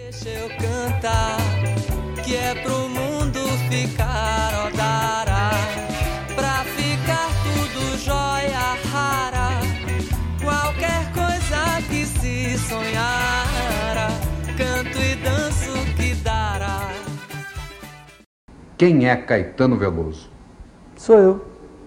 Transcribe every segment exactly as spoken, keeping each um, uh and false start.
Deixa eu cantar, que é pro mundo ficar odara, pra ficar tudo jóia rara, qualquer coisa que se sonhara, canto e danço que dará. Quem é Caetano Veloso? Sou eu.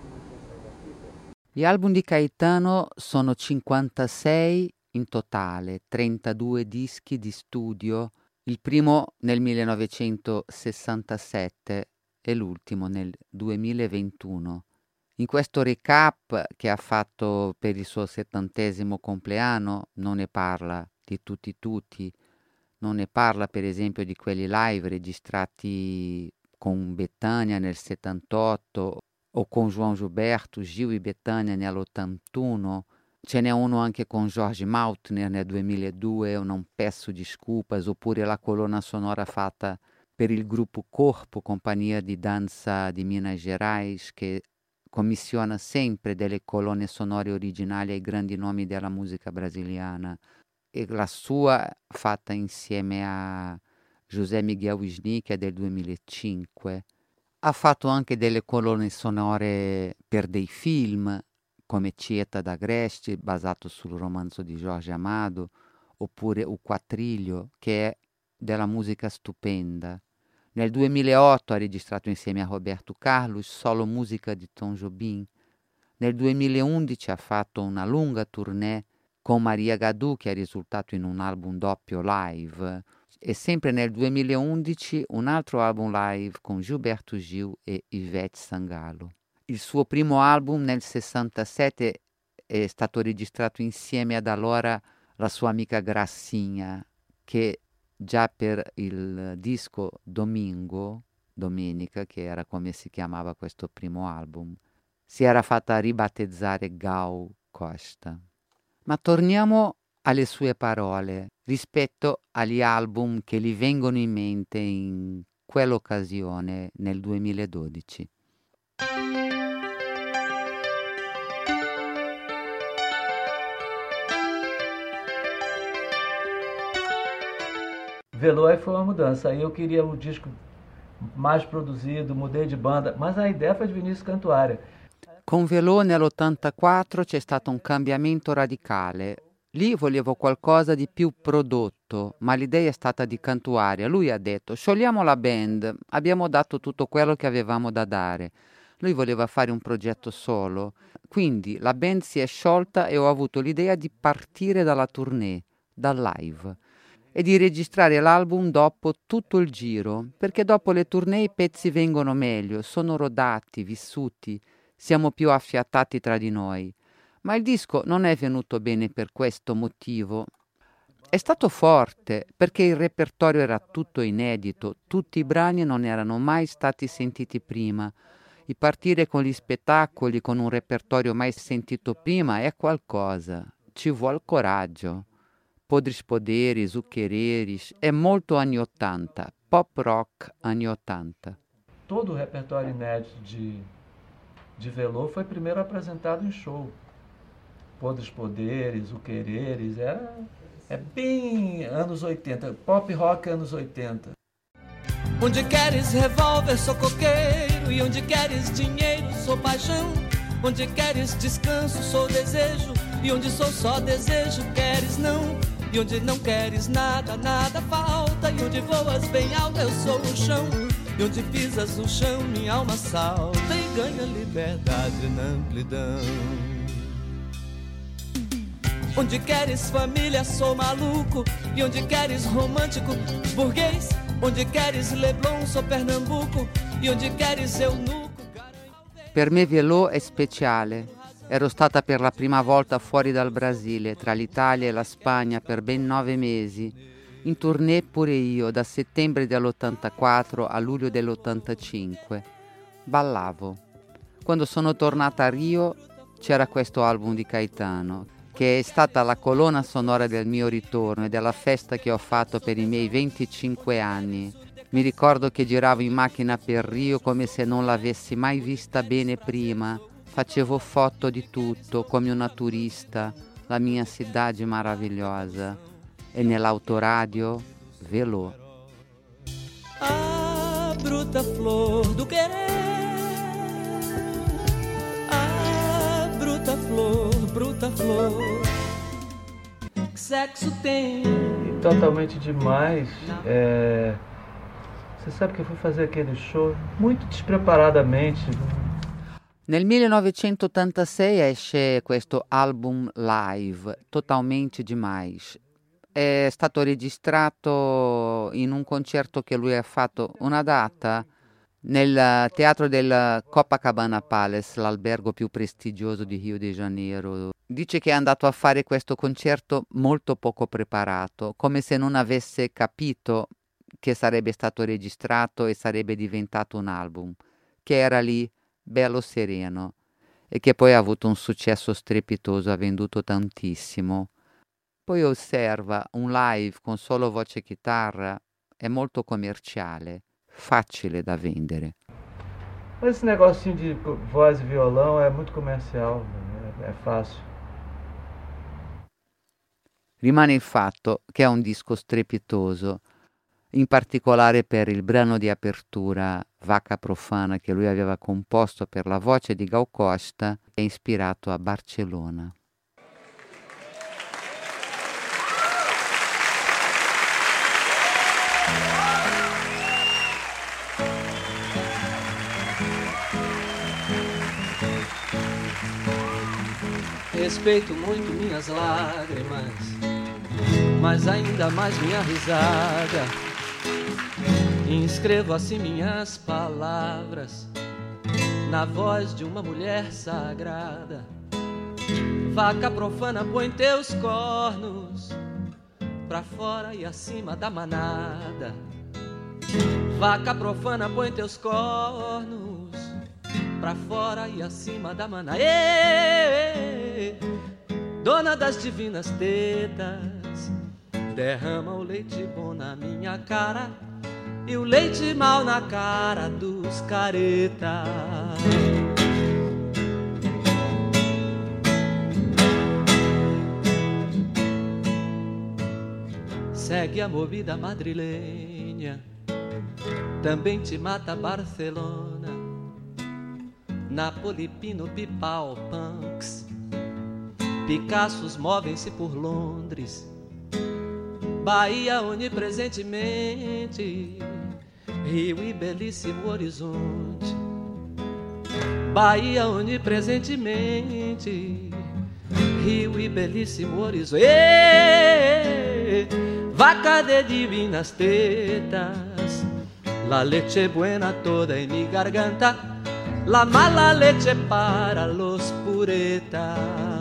Gli album di Caetano sono cinquantasei in totale, trentadue dischi di studio, il primo nel millenovecentosessantasette e l'ultimo nel duemilaventuno. In questo recap che ha fatto per il suo settantesimo compleanno non ne parla di tutti tutti, non ne parla per esempio di quelli live registrati con Betânia nel settantotto o con João Gilberto, Gil e Betânia nell'ottantuno. Ce n'è uno anche con Jorge Maltner nel duemiladue, o Non Peço Desculpas, oppure la colonna sonora fatta per il gruppo Corpo, compagnia di danza di Minas Gerais, che commissiona sempre delle colonne sonore originali ai grandi nomi della musica brasiliana. E la sua fatta insieme a José Miguel Wisni, che è del duemilacinque. Ha fatto anche delle colonne sonore per dei film, come Cieta d'Agreste, basato sul romanzo di Jorge Amado, oppure O Quattriglio, che è della musica stupenda. Nel duemilaotto ha registrato insieme a Roberto Carlos solo musica di Tom Jobim. Nel duemilaundici ha fatto una lunga tournée con Maria Gadu, che è risultato in un album doppio live, e sempre nel duemilaundici un altro album live con Gilberto Gil e Ivete Sangalo. Il suo primo album nel sessantasette è stato registrato insieme ad allora la sua amica Gracinha, che già per il disco Domingo, Domenica, che era come si chiamava questo primo album, si era fatta ribattezzare Gal Costa. Ma torniamo alle sue parole rispetto agli album che gli vengono in mente in quell'occasione nel duemiladodici. Veloso foi uma mudança. Aí eu queria o disco mais produzido, mudei de banda, mas a ideia foi de Vinícius Cantuária. Con Velò nell'ottantaquattro c'è stato un cambiamento radicale. Lì volevo qualcosa di più prodotto, ma l'idea è stata di Cantuaria. Lui ha detto: sciogliamo la band, abbiamo dato tutto quello che avevamo da dare. Lui voleva fare un progetto solo, quindi la band si è sciolta e ho avuto l'idea di partire dalla tournée, dal live, e di registrare l'album dopo tutto il giro, perché dopo le tournée i pezzi vengono meglio, sono rodati, vissuti, siamo più affiatati tra di noi. Ma il disco non è venuto bene per questo motivo. È stato forte perché il repertorio era tutto inedito, tutti i brani non erano mai stati sentiti prima. E partire con gli spettacoli con un repertorio mai sentito prima è qualcosa, ci vuole coraggio. Podres Poderes, Zucchereres, è molto anni ottanta, pop rock anni ottanta. Todo o repertório inédito de, de Velô foi primeiro apresentado em show. Podres Poderes, Zucchereres, é, é bem anos oitenta, pop rock anos oitenta. Onde queres revólver, sou coqueiro, e onde queres dinheiro, sou paixão. Onde queres descanso, sou desejo, e onde sou só desejo, queres não. E onde não queres nada, nada falta, e onde voas bem alto, eu sou o chão. E onde pisas no chão, minha alma salta e ganha liberdade na amplidão. Onde queres família, sou maluco, e onde queres romântico, burguês. Onde queres Leblon, sou Pernambuco, e onde queres eunuco. Per me Velò è speciale. Ero stata per la prima volta fuori dal Brasile, tra l'Italia e la Spagna, per ben nove mesi. In tournée pure io, da settembre dell'ottantaquattro a luglio dell'ottantacinque. Ballavo. Quando sono tornata a Rio c'era questo album di Caetano, che è stata la colonna sonora del mio ritorno e della festa che ho fatto per i miei venticinque anni. Mi ricordo che giravo in macchina per Rio come se non l'avessi mai vista bene prima. Facevo foto di tutto, come una turista, la mia cidade maravilhosa. E nell'autoradio Velô. A bruta flor do querer, a bruta flor, bruta flor, que sexo tem. E totalmente demais. É... Você sabe que eu fui fazer aquele show muito despreparadamente. Nel millenovecentottantasei esce questo album live, Totalmente Demais. È stato registrato in un concerto che lui ha fatto, una data nel teatro del Copacabana Palace, l'albergo più prestigioso di Rio de Janeiro. Dice che è andato a fare questo concerto molto poco preparato, come se non avesse capito che sarebbe stato registrato e sarebbe diventato un album, che era lì bello sereno e che poi ha avuto un successo strepitoso, ha venduto tantissimo. Poi osserva un live con solo voce e chitarra, è molto commerciale, facile da vendere. Esse negocinho de voz e violão é muito comercial, é, é fácil. Rimane il fatto che è un disco strepitoso, in particolare per il brano di apertura Vaca Profana che lui aveva composto per la voce di Gal Costa e ispirato a Barcellona. Respeito muito minhas lágrimas, mas ainda mais minha risada. Inscrevo assim minhas palavras na voz de uma mulher sagrada. Vaca profana, põe teus cornos pra fora e acima da manada. Vaca profana, põe teus cornos pra fora e acima da manada. Ê, dona das divinas tetas, derrama o leite bom na minha cara e o leite mal na cara dos careta. Segue a movida madrilenha, também te mata Barcelona, Napoli, Pino, Pipal, Punks, Picassos movem-se por Londres, Bahia onipresentemente, Rio e belíssimo horizonte. Bahia onipresentemente, Rio e belíssimo horizonte. Ê, vaca de divinas tetas, la leche buena toda en mi garganta, la mala leche para los puretas.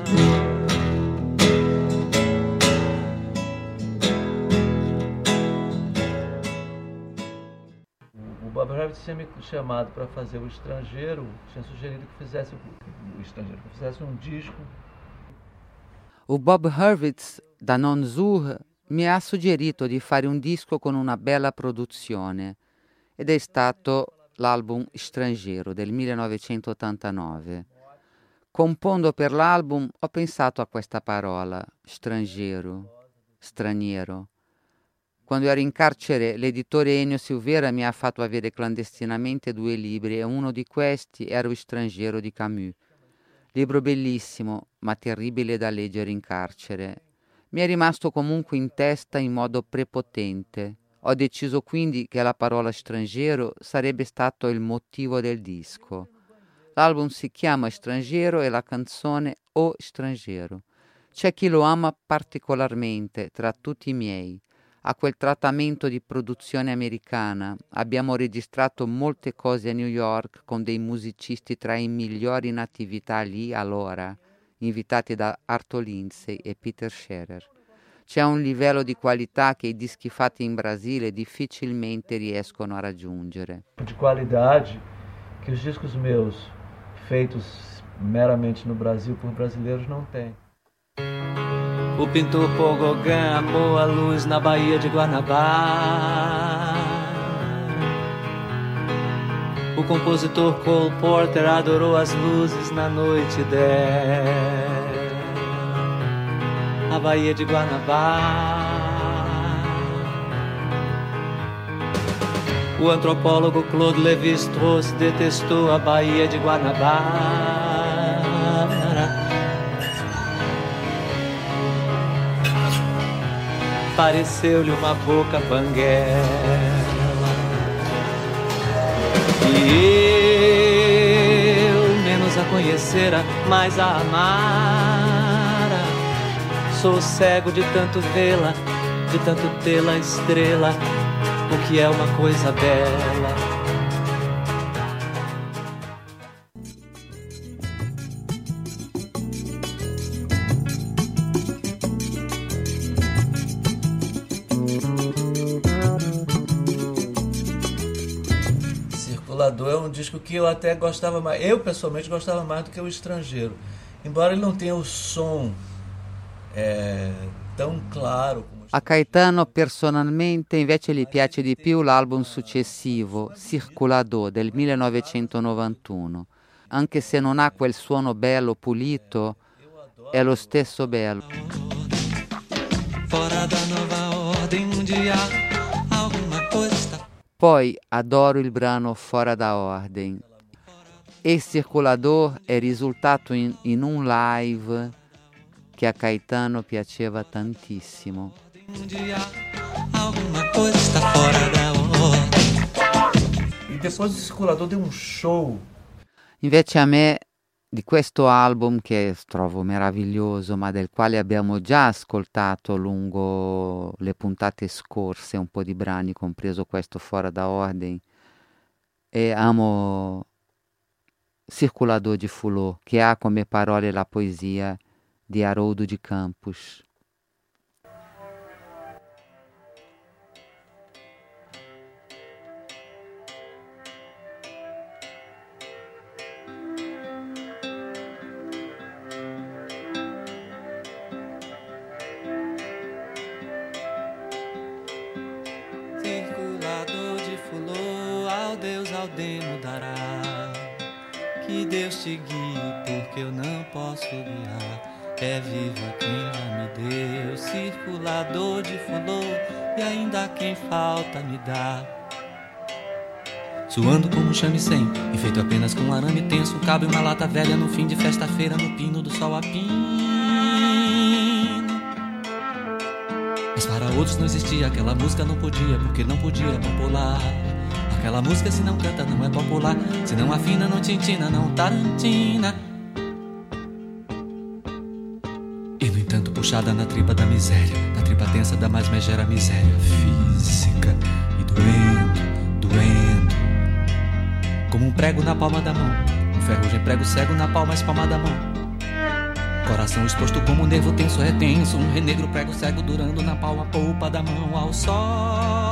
O Bob Herbert tinha me chamado para fazer O Estrangeiro, tinha sugerido que fizesse o Estrangeiro, que fizesse um disco. O Bob Hurwitz da Non Sur mi ha suggerito di fare un disco con una bella produzione ed è stato l'album Estrangeiro del millenovecentottantanove. Compondo per l'album ho pensato a questa parola, straniero, straniero. Quando ero in carcere l'editore Ennio Silvera mi ha fatto avere clandestinamente due libri e uno di questi era O Estrangeiro di Camus. Libro bellissimo, ma terribile da leggere in carcere. Mi è rimasto comunque in testa in modo prepotente. Ho deciso quindi che la parola straniero sarebbe stato il motivo del disco. L'album si chiama Estrangeiro e la canzone O Estrangeiro. C'è chi lo ama particolarmente tra tutti i miei. Ha quel trattamento di produzione americana. Abbiamo registrato molte cose a New York con dei musicisti tra i migliori in attività lì allora, invitati da Arthur Lindsay e Peter Scherer. C'è un livello di qualità che i dischi fatti in Brasile difficilmente riescono a raggiungere. De qualidade que os discos meus, feitos meramente no Brasil por brasileiros, não têm. O pintor Paul Gauguin amou a luz na Baía de Guanabara. O compositor Cole Porter adorou as luzes na noite dela. A Baía de Guanabara. O antropólogo Claude Lévi-Strauss detestou a Baía de Guanabara. Pareceu-lhe uma boca banguela. E eu, menos a conhecera, mais a amara. Sou cego de tanto vê-la, de tanto tê-la estrela, o que é uma coisa bela. É um disco que eu até gostava mais, eu pessoalmente gostava mais do que O Estrangeiro, embora ele não tenha o som é, tão claro como... A Caetano personalmente invece gli piace di più l'album successivo, Circulador, del millenovecentonovantuno, anche se non ha quel suono bello pulito, è lo stesso bello. Fora da nova ordem mundial, alguma coisa sta... Poi adoro il brano Fora da Ordem. E Circulador è risultato in, in un live che a Caetano piaceva tantissimo. E depois do Circulador deu um show. Invece a me di questo album, che trovo meraviglioso, ma del quale abbiamo già ascoltato lungo le puntate scorse un po' di brani, compreso questo Fora da Ordem, e amo Circulador de Fulô, che ha come parole la poesia di Haroldo de Campos. Aldeno dará, que Deus te guie, porque eu não posso guiar. É viva quem já me deu, circulador de fulô, e ainda quem falta me dá. Suando como um chame-sem, e feito apenas com um arame tenso, um cabo e uma lata velha no fim de festa-feira, no pino do sol a pino. Mas para outros não existia, aquela música não podia, porque não podia popular. Aquela música se não canta não é popular, se não afina não tintina, não tarantina. E no entanto puxada na tripa da miséria, na tripa tensa da mais megera miséria física, e doendo, doendo, como um prego na palma da mão, um ferrugem prego cego na palma, espalma da mão. Coração exposto como um nervo tenso é tenso, um renegro prego cego durando na palma, polpa da mão ao sol.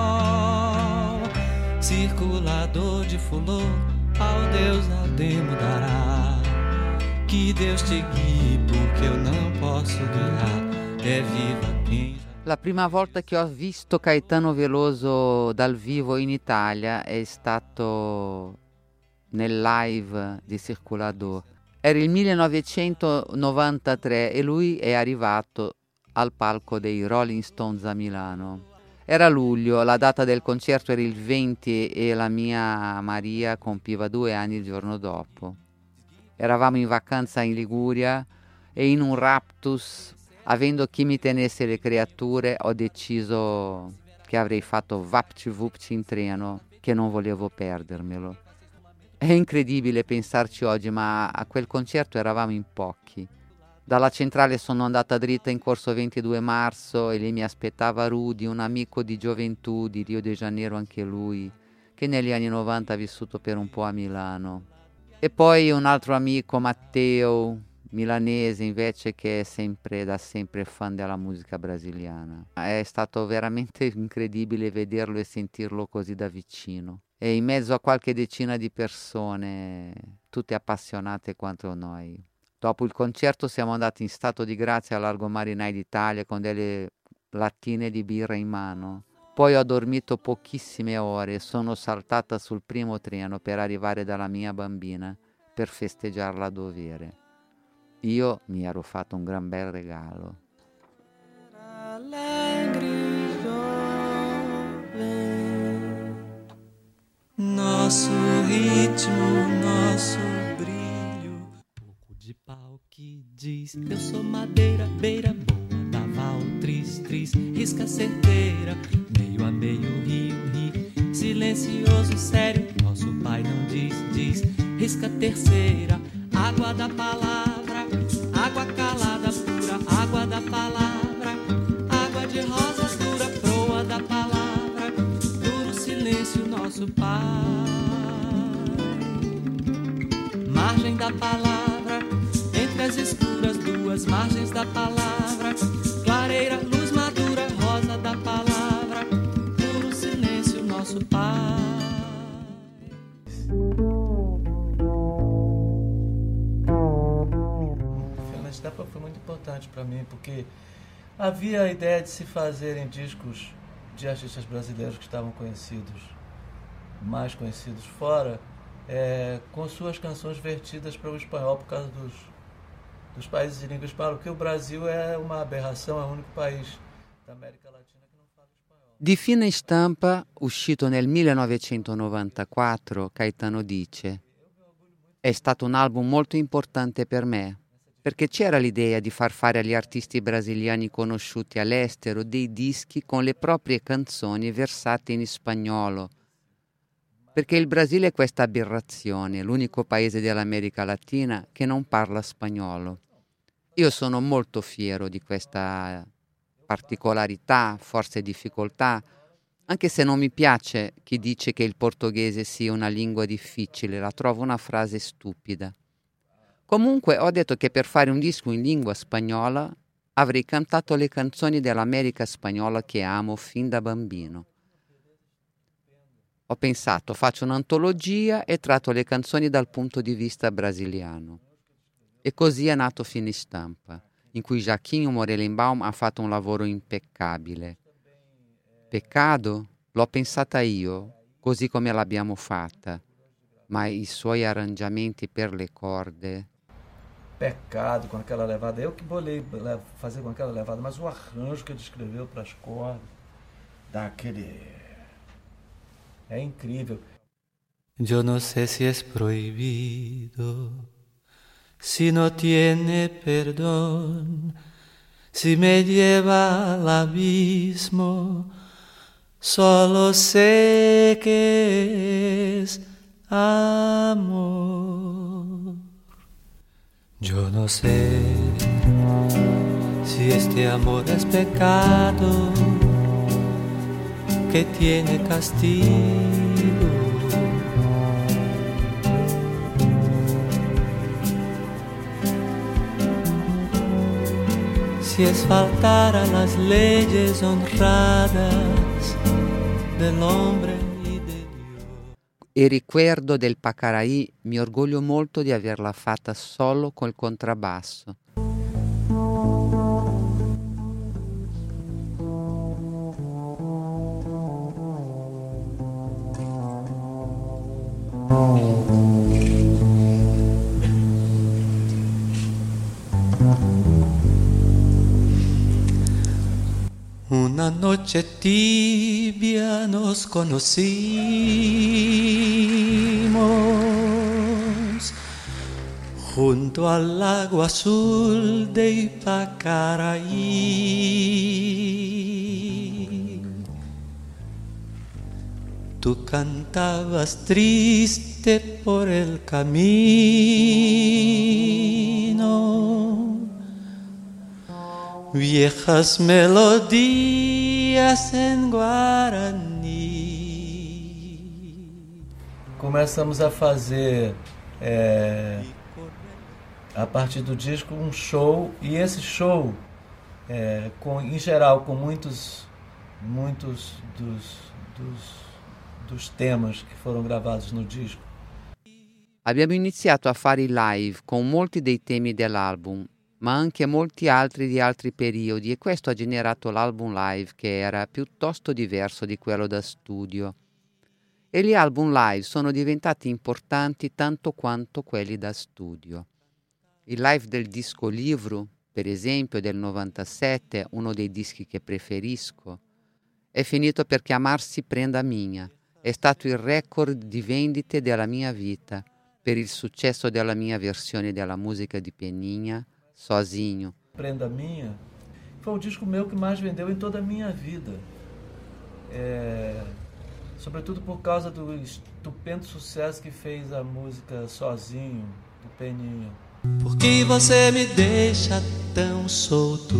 Circulador de fulô, ao Deus Aldemo dará. Que Deus te guie, porque eu não posso guiar. É viva quem... La prima volta che ho visto Caetano Veloso dal vivo in Italia è stato nel live di Circulador. Era il millenovecentonovantatré e lui è arrivato al palco dei Rolling Stones a Milano. Era luglio, la data del concerto era il venti e la mia Maria compiva due anni il giorno dopo. Eravamo in vacanza in Liguria e in un raptus, avendo chi mi tenesse le creature, ho deciso che avrei fatto vapci-vupci in treno, che non volevo perdermelo. È incredibile pensarci oggi, ma a quel concerto eravamo in pochi. Dalla centrale sono andata dritta in corso ventidue marzo e lì mi aspettava Rudy, un amico di gioventù di Rio de Janeiro anche lui, che negli anni novanta ha vissuto per un po' a Milano. E poi un altro amico, Matteo, milanese invece, che è sempre da sempre fan della musica brasiliana. È stato veramente incredibile vederlo e sentirlo così da vicino. E in mezzo a qualche decina di persone, tutte appassionate quanto noi. Dopo il concerto siamo andati in stato di grazia al Largo Marinai d'Italia con delle lattine di birra in mano. Poi ho dormito pochissime ore e sono saltata sul primo treno per arrivare dalla mia bambina per festeggiarla a dovere. Io mi ero fatto un gran bel regalo. nosso ritmo, nosso brilho. Pouco de pau que diz, eu sou madeira, beira boa, daval, tris, tris, risca certeira, meio a meio, rio, rio, silencioso, sério, nosso pai não diz, diz, risca terceira, água da palavra, água calada pura, água da palavra, água de rosas dura, proa da palavra, duro silêncio, nosso pai. Margem da palavra, entre as escuras duas margens da palavra, clareira, luz madura, rosa da palavra, duro silêncio, nosso pai. Foi muito importante para mim, porque havia a ideia de se fazerem discos de artistas brasileiros que estavam conhecidos, mais conhecidos fora, é, com suas canções vertidas para o espanhol por causa dos, dos países de língua espanhola, porque o Brasil é uma aberração, é o único país da América Latina que não fala espanhol. Di fine stampa, uscito nel millenovecentonovantaquattro, Caetano dice: «È stato un album molto importante per me, perché c'era l'idea di far fare agli artisti brasiliani conosciuti all'estero dei dischi con le proprie canzoni versate in spagnolo, perché il Brasile è questa aberrazione, l'unico paese dell'America Latina che non parla spagnolo. Io sono molto fiero di questa particolarità, forse difficoltà, anche se non mi piace chi dice che il portoghese sia una lingua difficile, la trovo una frase stupida. Comunque ho detto che per fare un disco in lingua spagnola avrei cantato le canzoni dell'America spagnola che amo fin da bambino. Ho pensato, faccio un'antologia e tratto le canzoni dal punto di vista brasiliano. E così è nato Fine Stampa, in cui Jaquinho Morelenbaum ha fatto un lavoro impeccabile. Peccato? L'ho pensata io, così come l'abbiamo fatta, ma i suoi arrangiamenti per le corde... Pecado com aquela levada, eu que bolei fazer com aquela levada, mas o arranjo que ele escreveu para as cordas, dá aquele... é incrível. Yo no sé si es prohibido, si no tiene perdón, si me lleva al abismo, solo sé que es amor. Yo no sé si este amor es pecado que tiene castigo. Si es faltar a las leyes honradas del hombre. E ricordo del Pacaraí, mi orgoglio molto di averla fatta solo col contrabbasso. Una noche tibia nos conocimos junto al lago azul de Ipacaraí. Tú cantabas triste por el camino, viejas melodias en guaraní. Começamos a fazer, é, a partir do disco, um show, e esse show, é, com, em geral, com muitos, muitos dos, dos, dos temas que foram gravados no disco. Abbiamo iniziato a fare i live con molti dei temi dell'album, ma anche molti altri di altri periodi, e questo ha generato l'album live, che era piuttosto diverso di quello da studio. E gli album live sono diventati importanti tanto quanto quelli da studio. Il live del disco Livro, per esempio, del novantasette, uno dei dischi che preferisco, è finito per chiamarsi Prenda Minha, È stato il record di vendite della mia vita per il successo della mia versione della musica di Peninha, Sozinho. Prenda Minha foi o disco meu que mais vendeu em toda a minha vida. É, sobretudo por causa do estupendo sucesso que fez a música Sozinho, do Peninha. Por que você me deixa tão solto?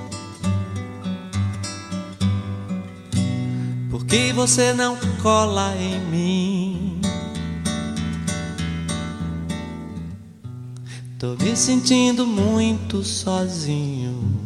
Por que você não cola em mim? Tô me sentindo muito sozinho.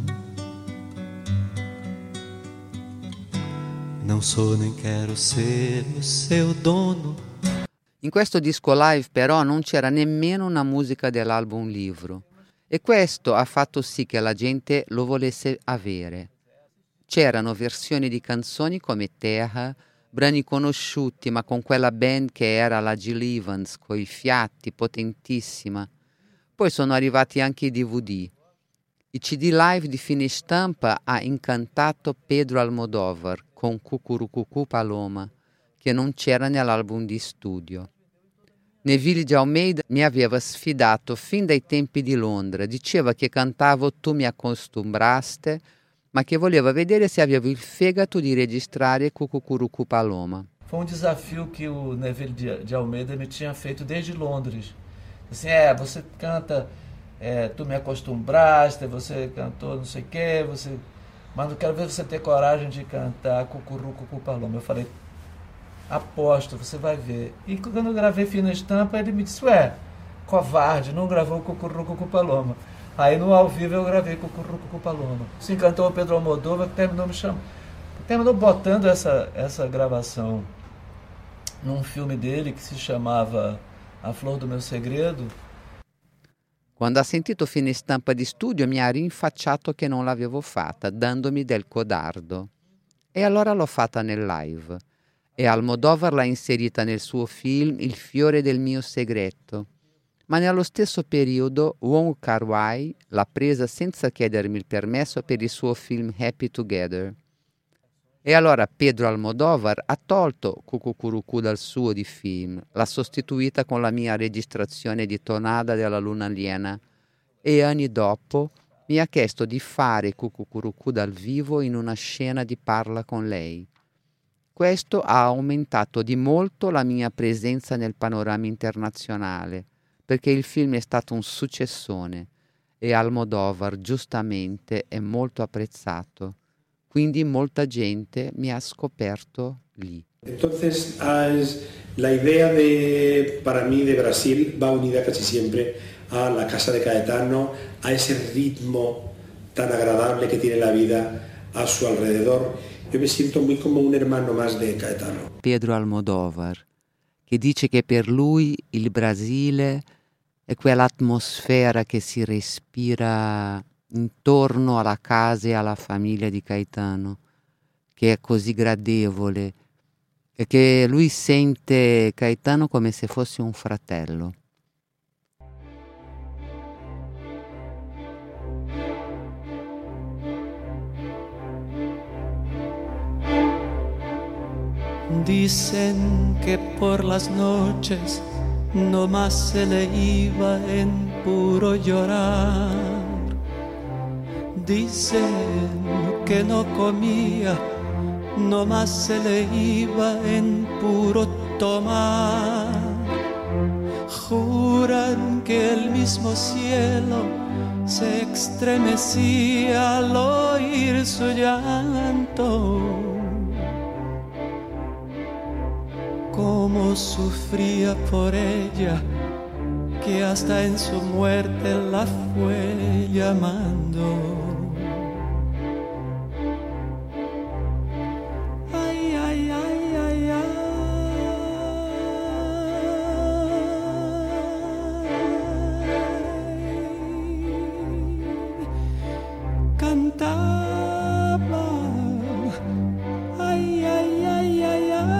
Non so nem quero ser o seu dono. In questo disco live però non c'era nemmeno una musica dell'album Livro e questo ha fatto sì che la gente lo volesse avere. C'erano versioni di canzoni come Terra, brani conosciuti ma con quella band che era la Gil Evans, coi fiati, potentissima. Poi sono arrivati anche i D V D. I C D live di fine stampa ha incantato Pedro Almodovar con Cucurucucù Paloma, che non c'era nell'album di studio. Neville de Almeida mi aveva sfidato fin dai tempi di Londra, diceva che cantavo Tu mi accostumbraste, ma che voleva vedere se avevo il fegato di registrare Cucurucucù Paloma. Foi um desafio que o Neville de, de Almeida me tinha feito desde Londres. Assim, é, você canta é, Tu me acostumbraste, você cantou não sei o quê, você... mas não quero ver você ter coragem de cantar Cucurucucù Paloma. Eu falei, aposto, você vai ver. E quando eu gravei Fina Estampa, ele me disse, ué, covarde, não gravou Cucurucucù Paloma. Aí no ao vivo eu gravei Cucurucucù Paloma. Se encantou o Pedro Almodóvar, que terminou me chamando, terminou botando essa, essa gravação num filme dele que se chamava A Flor do Meu Segredo. Quando ha sentito Fine Stampa di studio mi ha rinfacciato che non l'avevo fatta, dandomi del codardo. E allora l'ho fatta nel live. E Almodovar l'ha inserita nel suo film Il fiore del mio segreto. Ma nello stesso periodo Wong Kar-wai l'ha presa senza chiedermi il permesso per il suo film Happy Together. E allora Pedro Almodovar ha tolto Cucurucucù dal suo di film, l'ha sostituita con la mia registrazione di Tonada della Luna Aliena e anni dopo mi ha chiesto di fare Cucurucucù dal vivo in una scena di parla con lei. Questo ha aumentato di molto la mia presenza nel panorama internazionale, perché il film è stato un successone e Almodovar giustamente è molto apprezzato. Quindi molta gente mi ha scoperto lì. Entonces, la idea de, para mí de Brasil va unida casi siempre a la casa de Caetano, a ese ritmo tan agradable que tiene la vida a su alrededor. Yo me siento muy como un hermano más de Caetano. Pedro Almodovar, che dice che per lui il Brasile è quell'atmosfera che si respira intorno alla casa e alla famiglia di Caetano, che è così gradevole e che lui sente Caetano come se fosse un fratello. Dicen que por las noches no más se le iba en puro llorar. Dicen que no comía, no más se le iba en puro tomar. Juran que el mismo cielo se estremecía al oír su llanto. Cómo sufría por ella, que hasta en su muerte la fue llamando. Ay, ay, ay, ay, ay. Cantaba. Ay, ay, ay, ay, ay.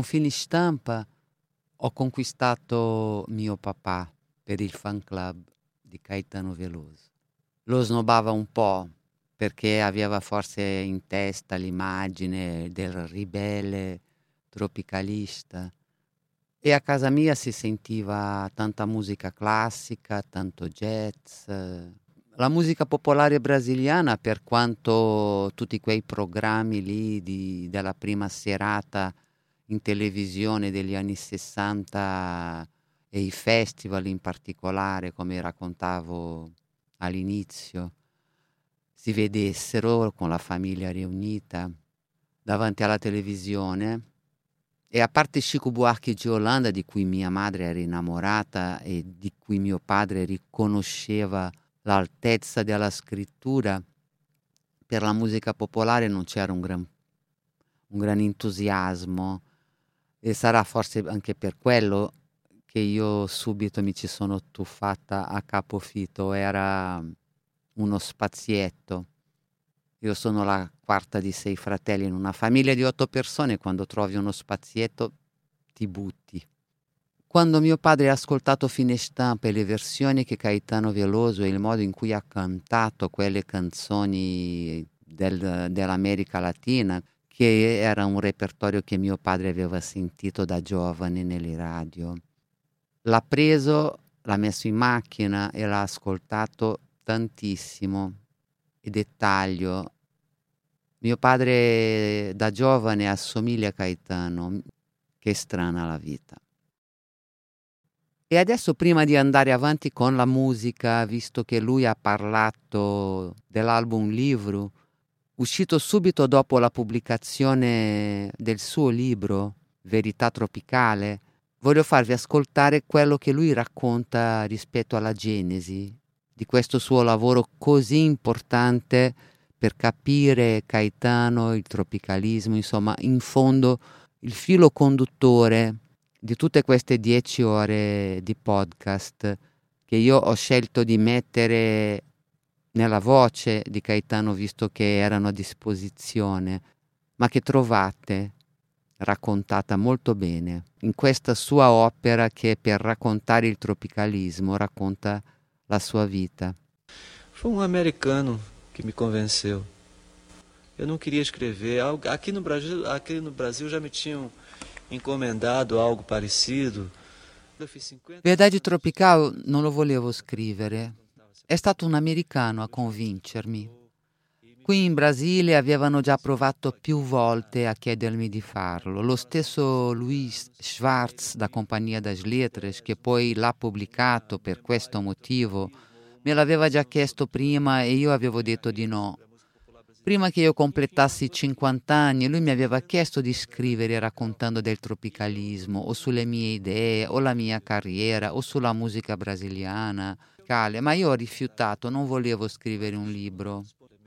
con Finistampa ho conquistato mio papà per il fan club di Caetano Veloso. Lo snobbava un po' perché aveva forse in testa l'immagine del ribelle tropicalista e a casa mia si sentiva tanta musica classica, tanto jazz. La musica popolare brasiliana, per quanto tutti quei programmi lì di, della prima serata in televisione degli anni sessanta e i festival in particolare, come raccontavo all'inizio, si vedessero con la famiglia riunita davanti alla televisione. E a parte Chico Buarque di Holanda, di cui mia madre era innamorata e di cui mio padre riconosceva l'altezza della scrittura, per la musica popolare non c'era un gran, un gran entusiasmo, e sarà forse anche per quello che io subito mi ci sono tuffata a capofitto. Era uno spazietto. Io sono la quarta di sei fratelli in una famiglia di otto persone. Quando trovi uno spazietto ti butti. Quando mio padre ha ascoltato Finestampa e le versioni che Caetano Veloso e il modo in cui ha cantato quelle canzoni del, dell'America Latina, che era un repertorio che mio padre aveva sentito da giovane nelle radio, l'ha preso, l'ha messo in macchina e l'ha ascoltato tantissimo. E dettaglio, mio padre da giovane assomiglia a Caetano, che strana la vita. E adesso, prima di andare avanti con la musica, visto che lui ha parlato dell'album Livro, uscito subito dopo la pubblicazione del suo libro Verità Tropicale, voglio farvi ascoltare quello che lui racconta rispetto alla genesi di questo suo lavoro così importante per capire Caetano, il tropicalismo, insomma, in fondo il filo conduttore di tutte queste dieci ore di podcast che io ho scelto di mettere nella voce di Caetano, visto che erano a disposizione, ma che trovate raccontata molto bene in questa sua opera che, per raccontare il tropicalismo, racconta la sua vita. Foi um americano que me convenceu. Eu não queria escrever algo. Aqui no Brasil, aqui no Brasil já me tinham encomendado algo parecido. Eu fiz cinquanta... Verdade Tropical non lo volevo scrivere. È stato un americano a convincermi. Qui in Brasile avevano già provato più volte a chiedermi di farlo. Lo stesso Luis Schwartz da Compagnia das Letras, che poi l'ha pubblicato per questo motivo, me l'aveva già chiesto prima e io avevo detto di no. Prima che io completassi cinquanta anni, lui mi aveva chiesto di scrivere raccontando del tropicalismo, o sulle mie idee, o la mia carriera, o sulla musica brasiliana, ma io ho rifiutato, non volevo scrivere un libro.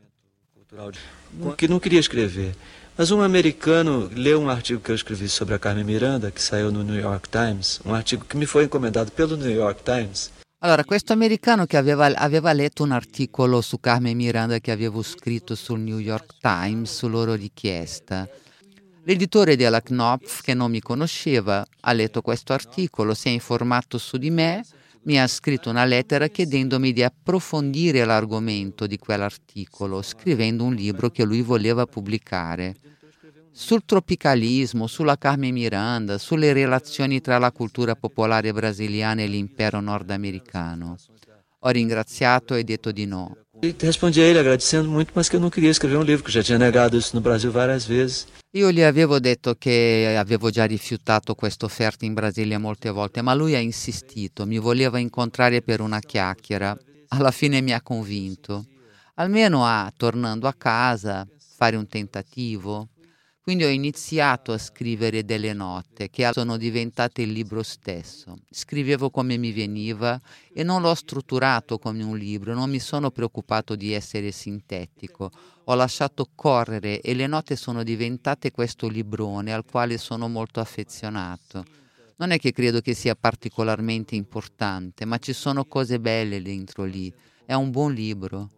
Que não queria escrever. Mas um americano leu um artigo que eu escrevi sobre a Carmen Miranda, que saiu no New York Times, um artigo que me foi encomendado pelo New York Times. Allora, questo americano che aveva, aveva letto un articolo su Carmen Miranda che avevo scritto sul New York Times su loro richiesta. L'editore della Knopf, che non mi conosceva, ha letto questo articolo, si è informato su di me, mi ha scritto una lettera chiedendomi di approfondire l'argomento di quell'articolo, scrivendo un libro che lui voleva pubblicare sul tropicalismo, sulla Carmen Miranda, sulle relazioni tra la cultura popolare brasiliana e l'impero nordamericano. Ho ringraziato e detto di no. Rispondi a ele agradecendo muito, mas que eu não queria escrever um livro, que já tinha negado isso no Brasil várias vezes. Io gli avevo detto che avevo già rifiutato questa offerta in Brasile molte volte, ma lui ha insistito, mi voleva incontrare per una chiacchiera. Alla fine mi ha convinto, almeno a, tornando a casa, fare un tentativo. Quindi ho iniziato a scrivere delle note che sono diventate il libro stesso. Scrivevo come mi veniva e non l'ho strutturato come un libro, non mi sono preoccupato di essere sintetico. Ho lasciato correre e le note sono diventate questo librone al quale sono molto affezionato. Non è che credo che sia particolarmente importante, ma ci sono cose belle dentro lì. È un buon libro.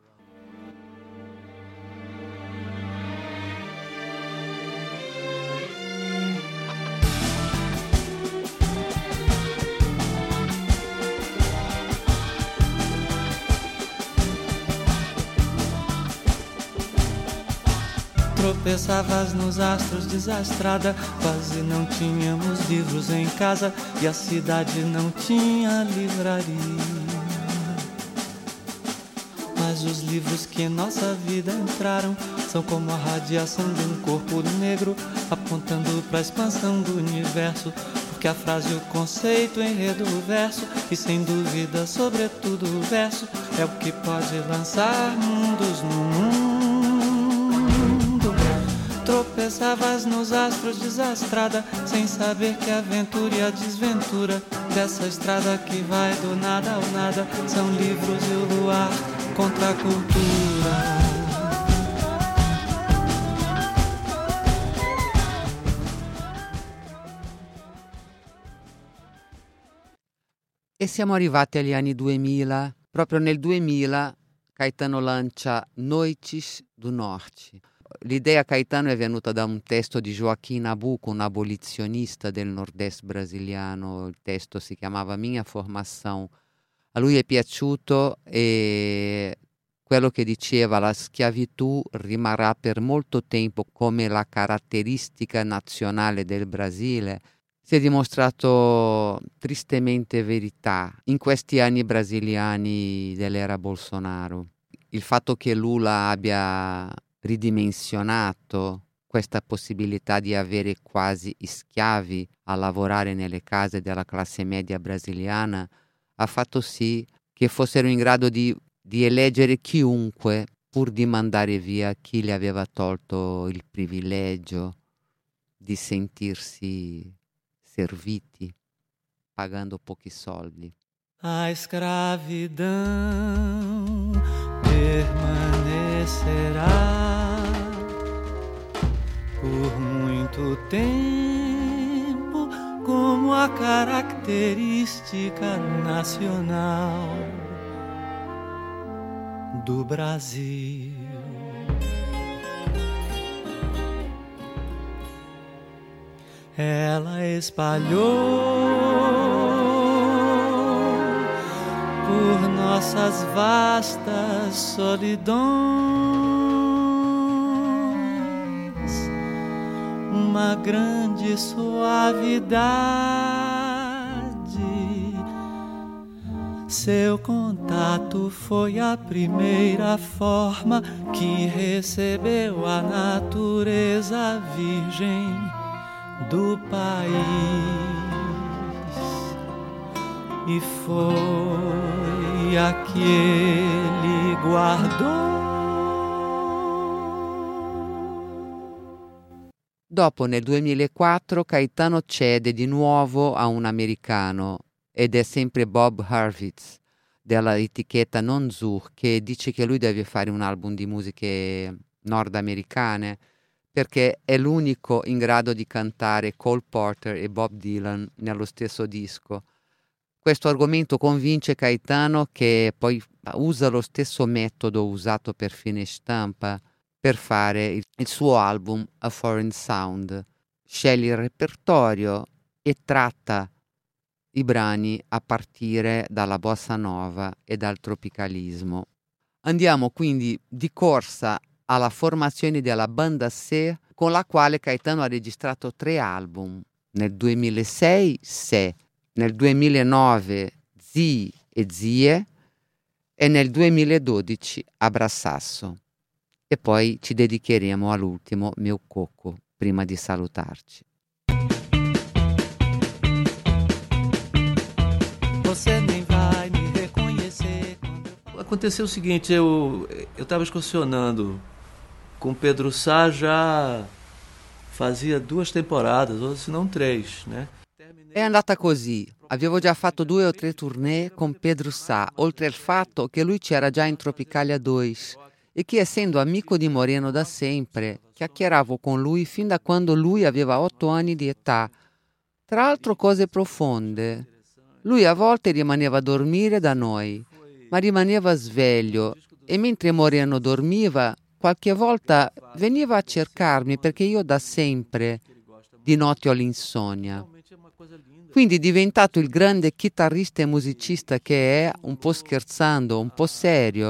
Tropeçavas nos astros desastrada, quase não tínhamos livros em casa e a cidade não tinha livraria. Mas os livros que em nossa vida entraram são como a radiação de um corpo negro apontando para a expansão do universo, porque a frase, o conceito, o enredo, o verso e sem dúvida, sobretudo o verso é o que pode lançar mundos no mundo. Tropeçavas nos astros desastrada, sem saber que a aventura e a desventura dessa estrada que vai do nada ao nada são livros e o luar contra a cultura. E siamo arrivati agli anni duemila. Proprio nel duemila Caetano lancia Noites do Norte. L'idea Caetano è venuta da un testo di Joaquim Nabuco, un abolizionista del nord-est brasiliano. Il testo si chiamava Minha Formação. A lui è piaciuto e quello che diceva la schiavitù rimarrà per molto tempo come la caratteristica nazionale del Brasile si è dimostrato tristemente verità in questi anni brasiliani dell'era Bolsonaro. Il fatto che Lula abbia ridimensionato questa possibilità di avere quasi schiavi a lavorare nelle case della classe media brasiliana ha fatto sì che fossero in grado di, di eleggere chiunque pur di mandare via chi le aveva tolto il privilegio di sentirsi serviti pagando pochi soldi. A escravidão permanecerá por muito tempo como a característica nacional do Brasil. Ela espalhou por nossas vastas solidões uma grande suavidade. Seu contato foi a primeira forma que recebeu a natureza virgem do país e foi a que ele guardou. Dopo, nel duemilaquattro, Caetano cede di nuovo a un americano ed è sempre Bob Hurwitz della etichetta Non-Zur che dice che lui deve fare un album di musiche nordamericane perché è l'unico in grado di cantare Cole Porter e Bob Dylan nello stesso disco. Questo argomento convince Caetano, che poi usa lo stesso metodo usato per Fine Stampa per fare il, il suo album A Foreign Sound. Sceglie il repertorio e tratta i brani a partire dalla bossa nova e dal tropicalismo. Andiamo quindi di corsa alla formazione della Banda Se, con la quale Caetano ha registrato tre album. Nel duemilasei Se, nel duemilanove Zii e Zie e nel duemiladodici Abraçasso. E poi ci dedicheremo all'ultimo Meu Coco, prima di salutarci. Você nem vai me reconhecer. Aconteceu o seguinte, eu eu estava excursionando com Pedro Sá já fazia duas temporadas, ou se não três, né? È andata così. Avevo già fatto due o tre tournée con Pedro Sá, oltre al fatto che lui c'era già in Tropicalia due e che, essendo amico di Moreno da sempre, chiacchieravo con lui fin da quando lui aveva otto anni di età. Tra l'altro cose profonde. Lui a volte rimaneva a dormire da noi, ma rimaneva sveglio e mentre Moreno dormiva qualche volta veniva a cercarmi perché io da sempre di notte ho l'insonnia. Quindi, diventato il grande chitarrista e musicista che è, un po' scherzando, un po' serio,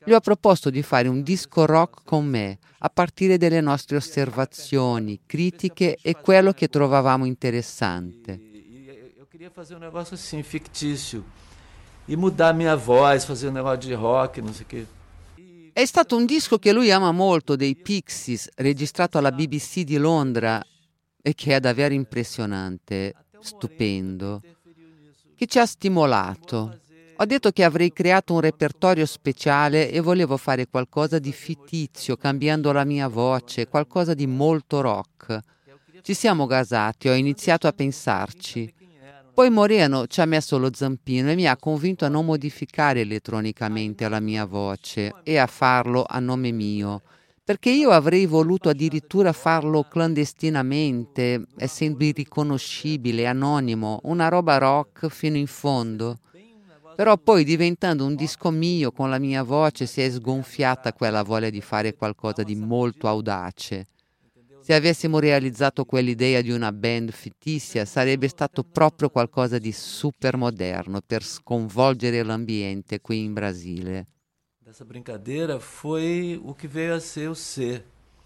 Gli ho proposto di fare un disco rock con me, a partire dalle nostre osservazioni, critiche e quello che trovavamo interessante. Eu queria fazer um negócio assim, fictício, e mudar minha voz, fazer um negócio de rock, non so che. È stato un disco che lui ama molto, dei Pixies, registrato alla B B C di Londra e che è davvero impressionante, stupendo, che ci ha stimolato. Ho detto che avrei creato un repertorio speciale e volevo fare qualcosa di fittizio, cambiando la mia voce, qualcosa di molto rock. Ci siamo gasati, ho iniziato a pensarci. Poi Moreno ci ha messo lo zampino e mi ha convinto a non modificare elettronicamente la mia voce e a farlo a nome mio, perché io avrei voluto addirittura farlo clandestinamente, essendo irriconoscibile, anonimo, una roba rock fino in fondo. Però poi, diventando un disco mio con la mia voce, si è sgonfiata quella voglia di fare qualcosa di molto audace. Se avessimo realizzato quell'idea di una band fittizia, sarebbe stato proprio qualcosa di super moderno per sconvolgere l'ambiente qui in Brasile. Dessa brincadeira foi o che veio a ser o Se.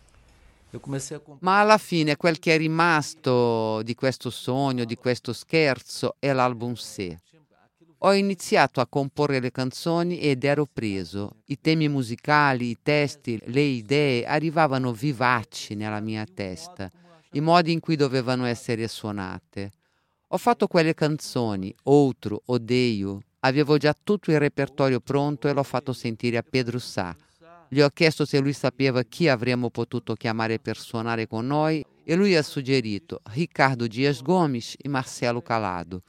Eu comecei a comp- Ma alla fine quel che è rimasto di questo sogno, di questo scherzo, è l'album Se. Ho iniziato a comporre le canzoni ed ero preso. I temi musicali, i testi, le idee arrivavano vivaci nella mia testa, i modi in cui dovevano essere suonate. Ho fatto quelle canzoni, Outro, Odeio, avevo già tutto il repertorio pronto e l'ho fatto sentire a Pedro Sá. Gli ho chiesto se lui sapeva chi avremmo potuto chiamare per suonare con noi e lui ha suggerito Ricardo Dias Gomes e Marcelo Calado.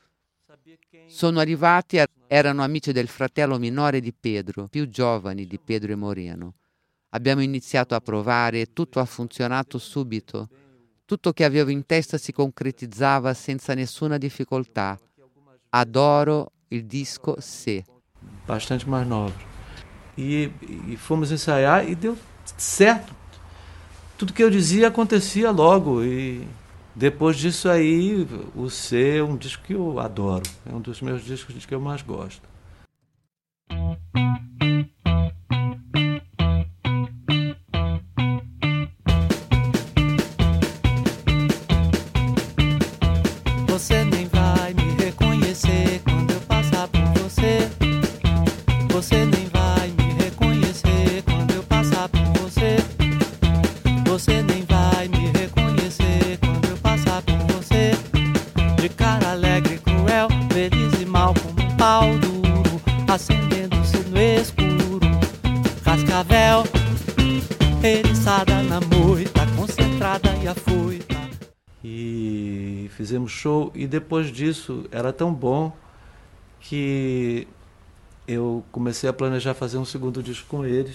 Sono arrivati, erano amici del fratello minore di Pedro, più giovani di Pedro e Moreno. Abbiamo iniziato a provare e tutto ha funzionato subito. Tutto che avevo in testa si concretizzava senza nessuna difficoltà. Adoro il disco Se. Bastante mais novos. E, e fomos ensaiar e deu certo. Tudo que eu dizia acontecia logo e depois disso aí, o Se é um disco que eu adoro. É um dos meus discos que eu mais gosto. Você nem vai me reconhecer quando eu passar por você. Você nem vai me reconhecer quando eu passar por você. Você nem vai me reconhecer quando eu passar por você. De cara alegre, cruel, feliz e mal como um pau duro, acendendo-se no escuro. Cascavel, eriçada na moita, concentrada e afoita. E fizemos show e depois disso era tão bom que eu comecei a planejar fazer um segundo disco com eles.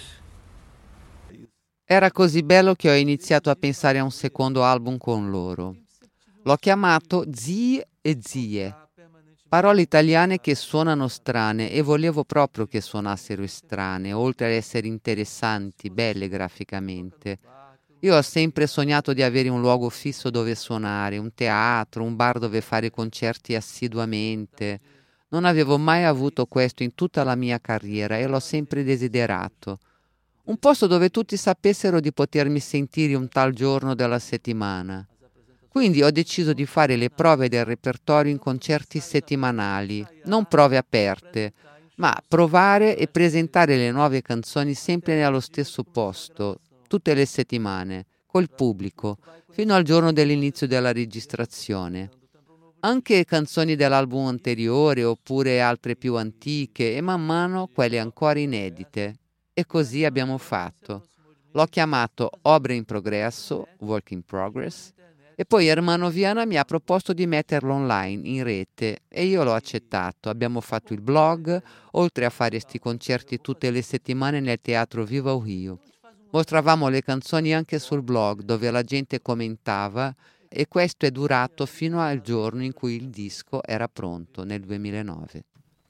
Era così bello che ho iniziato a pensare a un secondo album con loro. L'ho chiamato Zii e Zie, parole italiane che suonano strane e volevo proprio che suonassero strane, oltre ad essere interessanti, belle graficamente. Io ho sempre sognato di avere un luogo fisso dove suonare, un teatro, un bar dove fare concerti assiduamente. Non avevo mai avuto questo in tutta la mia carriera e l'ho sempre desiderato. Un posto dove tutti sapessero di potermi sentire un tal giorno della settimana. Quindi ho deciso di fare le prove del repertorio in concerti settimanali, non prove aperte, ma provare e presentare le nuove canzoni sempre nello stesso posto, tutte le settimane, col pubblico, fino al giorno dell'inizio della registrazione. Anche canzoni dell'album anteriore oppure altre più antiche e man mano quelle ancora inedite. E così abbiamo fatto. L'ho chiamato Opera in Progresso, Work in Progress, e poi Hermano Viana mi ha proposto di metterlo online, in rete, e io l'ho accettato. Abbiamo fatto il blog, oltre a fare sti concerti tutte le settimane nel Teatro Viva o Rio. Mostravamo le canzoni anche sul blog, dove la gente commentava, e questo è durato fino al giorno in cui il disco era pronto, nel duemilanove.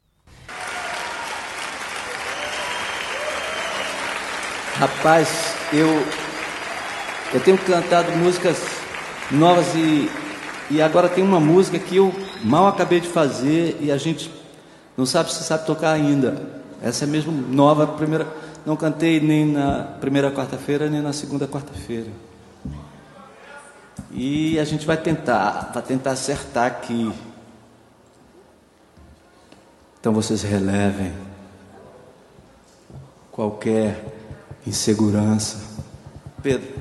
Rapaz, eu, eu tenho cantado músicas novas e, e agora tem uma música que eu mal acabei de fazer e a gente não sabe se sabe tocar ainda. Essa é mesmo nova, primeira, não cantei nem na primeira quarta-feira, nem na segunda quarta-feira. E a gente vai tentar, vai tentar acertar aqui. Então vocês relevem qualquer insegurança. Pedro.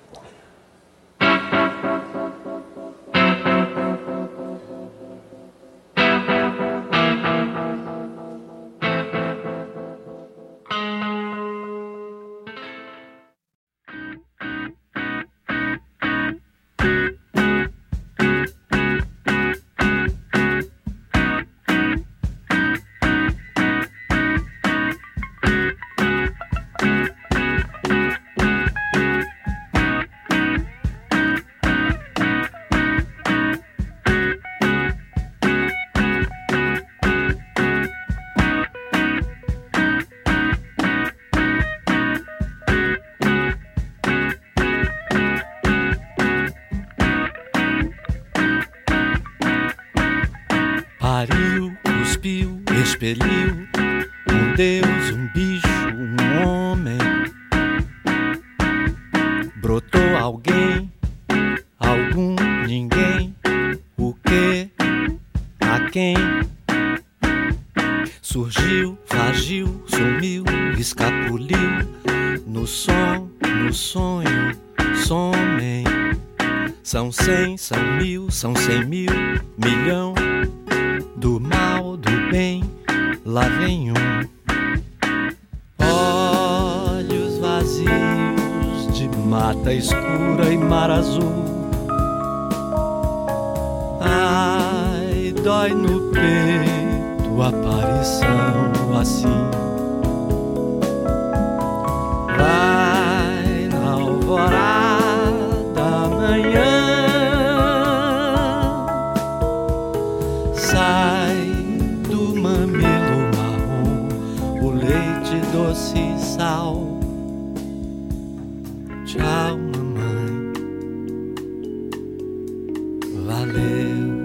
Pariu, cuspiu, expeliu, um Deus, um bicho, um homem. Brotou alguém, algum, ninguém, o que, a quem? Surgiu, flagiu, sumiu, escapuliu, no som, no sonho, somem. São cem, são mil, são cem mil, milhão. Do mal, do bem, lá vem um. Olhos vazios de mata escura e mar azul. Ai, dói no peito a aparição assim. Vai na alvorada amanhã. Sai do mamilo marrom, o leite doce e sal. Tchau, mamãe, valeu.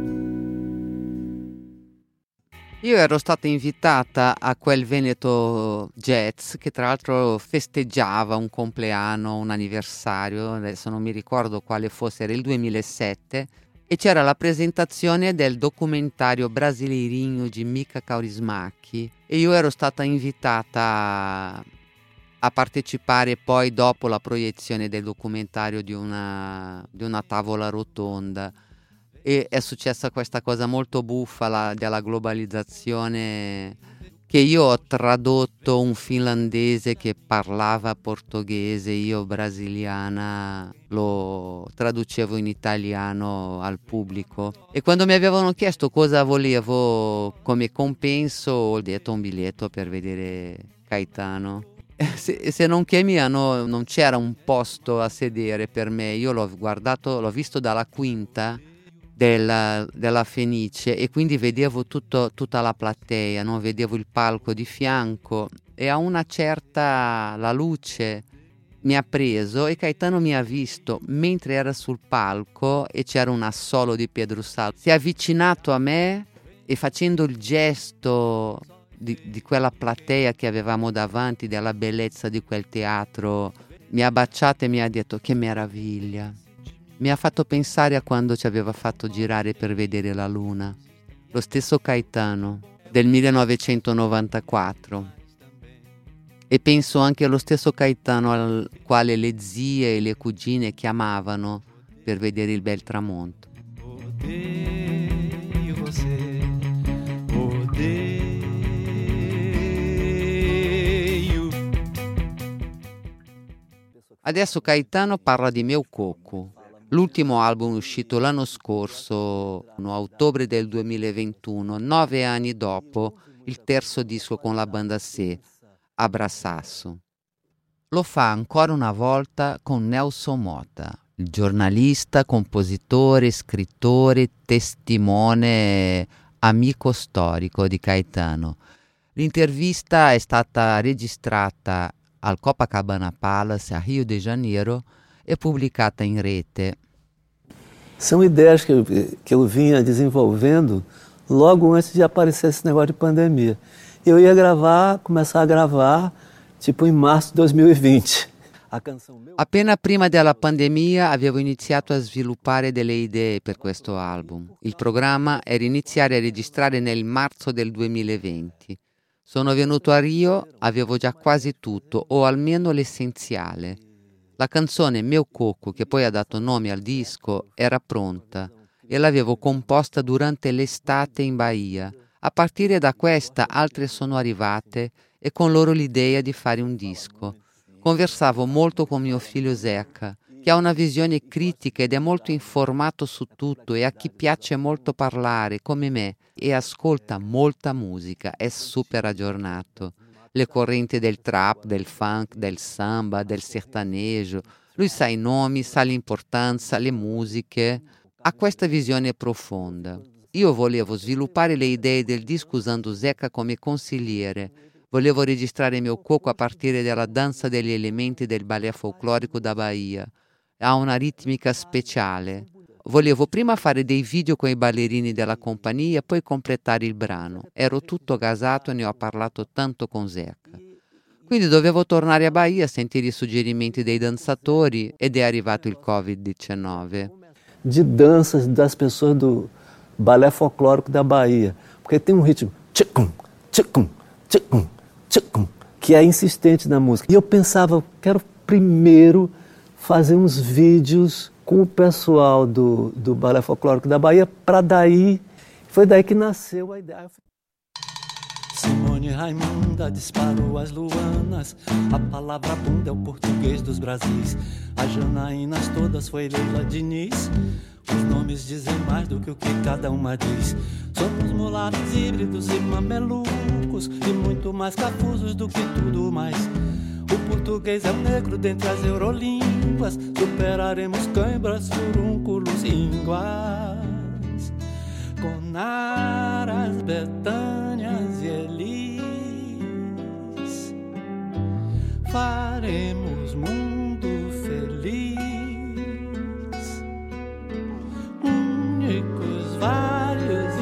Io ero stata invitata a quel Veneto Jazz che tra l'altro festeggiava un compleanno, un anniversario, adesso non mi ricordo quale fosse, era il duemilasette. E c'era la presentazione del documentario brasileirinho di Mika Kaurismäki e io ero stata invitata a partecipare poi dopo la proiezione del documentario di una, di una tavola rotonda e è successa questa cosa molto buffa la, della globalizzazione, che io ho tradotto un finlandese che parlava portoghese, io brasiliana lo traducevo in italiano al pubblico e quando mi avevano chiesto cosa volevo come compenso ho detto un biglietto per vedere Caetano. Se, se non che mi hanno, non c'era un posto a sedere per me, io l'ho guardato, l'ho visto dalla quinta della, della Fenice e quindi vedevo tutto, tutta la platea, no? Vedevo il palco di fianco e a una certa la luce mi ha preso e Caetano mi ha visto mentre era sul palco e c'era un assolo di Pedro Sal. Si è avvicinato a me e facendo il gesto di, di quella platea che avevamo davanti, della bellezza di quel teatro, mi ha baciato e mi ha detto che meraviglia. Mi ha fatto pensare a quando ci aveva fatto girare per vedere la luna. Lo stesso Caetano del millenovecentonovantaquattro. E penso anche allo stesso Caetano al quale le zie e le cugine chiamavano per vedere il bel tramonto. Odeio você, odeio. Adesso Caetano parla di Meu Coco, l'ultimo album uscito l'anno scorso, a ottobre del duemilaventuno, nove anni dopo il terzo disco con la banda Sé, Abraçaço. Lo fa ancora una volta con Nelson Motta, il giornalista, compositore, scrittore, testimone, amico storico di Caetano. L'intervista è stata registrata al Copacabana Palace a Rio de Janeiro e pubblicata in rete. São ideias que eu, que eu vinha desenvolvendo logo antes de aparecer esse negócio de pandemia. Eu ia gravar, começar a gravar, tipo in marzo duemilaventi. Appena prima della pandemia avevo iniziato a sviluppare delle idee per questo album. Il programma era iniziare a registrare nel marzo del duemilaventi. Sono venuto a Rio, avevo già quasi tutto, o almeno l'essenziale. La canzone Meu Coco, che poi ha dato nome al disco, era pronta e l'avevo composta durante l'estate in Bahia. A partire da questa altre sono arrivate e con loro l'idea di fare un disco. Conversavo molto con mio figlio Zeca, che ha una visione critica ed è molto informato su tutto e a chi piace molto parlare, come me, e ascolta molta musica, è super aggiornato. Le correnti del trap, del funk, del samba, del sertanejo. Lui sa i nomi, sa l'importanza, le musiche. Ha questa visione profonda. Io volevo sviluppare le idee del disco usando Zeca come consigliere. Volevo registrare Meu Coco a partire dalla danza degli elementi del ballet folclorico da Bahia. Ha una ritmica speciale. Volevo prima fare dei video con i ballerini della compagnia e poi completare il brano. Ero tutto gasato e ne ho parlato tanto con Zeca. Quindi dovevo tornare a Bahia a sentire i suggerimenti dei danzatori ed è arrivato il covid diciannove. De danças das pessoas do balé folclórico da Bahia, porque tem um ritmo tchicum, tchicum, tchicum, tchicum, que é insistente na música. E eu pensava, quero primeiro fazer uns vídeos com o pessoal do, do balé folclórico da Bahia, para daí, foi daí que nasceu a ideia. Simone Raimunda disparou as luanas. A palavra bunda é o português dos Brasis. As Janaínas todas foi Leila Diniz. Os nomes dizem mais do que o que cada uma diz. Somos mulatos híbridos e mamelucos, e muito mais cafusos do que tudo mais. O português é o negro dentre as eurolínguas. Superaremos cãibras, furúnculos e ínguas. Com Naras, Betânias e Elis, faremos mundo feliz. Únicos, vários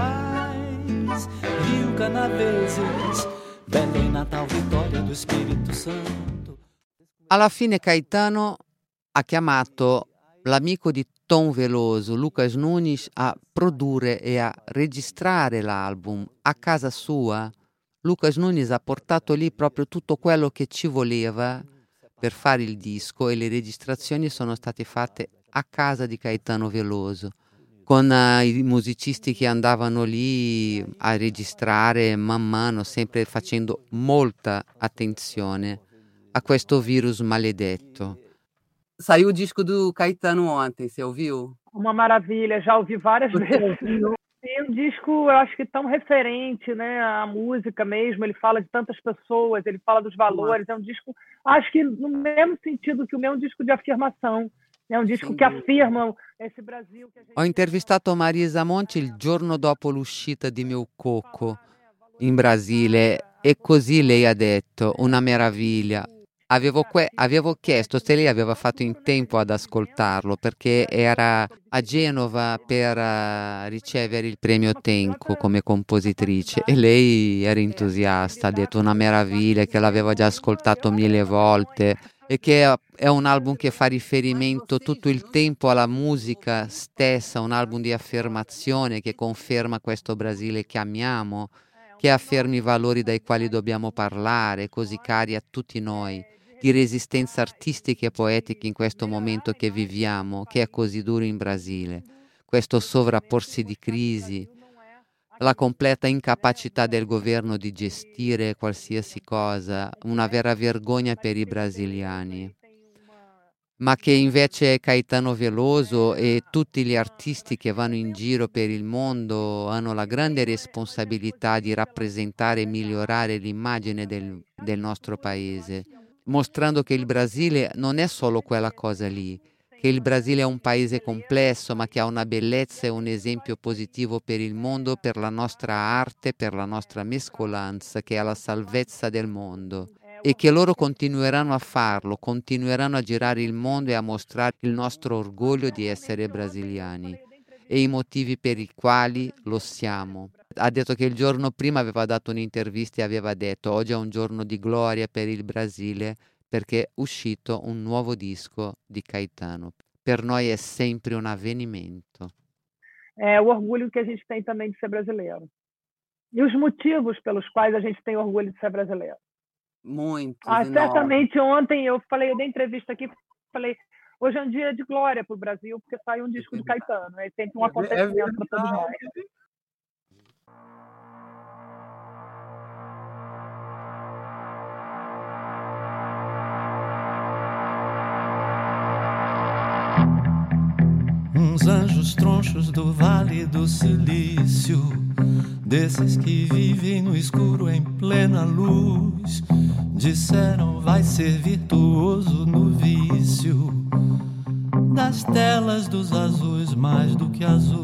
iguais. Rio, Canaveses, Belém, Natal, Vitória do Espírito Santo. Alla fine Caetano ha chiamato l'amico di Tom Veloso, Lucas Nunes, a produrre e a registrare l'album a casa sua. Lucas Nunes ha portato lì proprio tutto quello che ci voleva per fare il disco e le registrazioni sono state fatte a casa di Caetano Veloso, con uh, i musicisti che andavano lì a registrare man mano, sempre facendo molta attenzione a questo virus maledetto. Saiu o disco do Caetano ontem, você ouviu? Uma maravilha, já ouvi várias vezes. É um disco, eu acho que tão referente, né, à música mesmo, ele fala de tantas pessoas, ele fala dos valores, é um disco, acho que no mesmo sentido que o meu, é um disco de afirmação, é um disco che afirma esse Brasil. Que a gente... Ho intervistato Marisa Monti il giorno dopo l'uscita di Meu Coco in Brasile e così lei ha detto, una meraviglia. Avevo, que- avevo chiesto se lei aveva fatto in tempo ad ascoltarlo perché era a Genova per uh, ricevere il premio Tenco come compositrice e lei era entusiasta, ha detto una meraviglia, che l'aveva già ascoltato mille volte e che è un album che fa riferimento tutto il tempo alla musica stessa, un album di affermazione che conferma questo Brasile che amiamo, che afferma i valori dai quali dobbiamo parlare, così cari a tutti noi, di resistenza artistica e poetica in questo momento che viviamo, che è così duro in Brasile. Questo sovrapporsi di crisi, la completa incapacità del governo di gestire qualsiasi cosa, una vera vergogna per i brasiliani. Ma che invece Caetano Veloso e tutti gli artisti che vanno in giro per il mondo hanno la grande responsabilità di rappresentare e migliorare l'immagine del, del nostro paese, mostrando che il Brasile non è solo quella cosa lì, che il Brasile è un paese complesso ma che ha una bellezza e un esempio positivo per il mondo, per la nostra arte, per la nostra mescolanza, che è la salvezza del mondo. E che loro continueranno a farlo, continueranno a girare il mondo e a mostrare il nostro orgoglio di essere brasiliani e i motivi per i quali lo siamo. ha detto che il giorno prima aveva dato un'intervista e aveva detto oggi è un giorno di gloria per il Brasile perché è uscito un nuovo disco di Caetano. Per noi è sempre un avvenimento. É o orgulho que a gente tem também de ser brasileiro. E os motivos pelos quais a gente tem orgulho de ser brasileiro. Muitos. Ah, enormes. certamente ontem eu falei, eu dei entrevista aqui, falei, hoje é um dia de glória para o Brasil, porque saiu um disco do Caetano. É sempre um acontecimento para todos nós. Uns anjos tronchos do Vale do Silício, desses que vivem no escuro em plena luz, disseram vai ser virtuoso no vício das telas dos azuis mais do que azuis.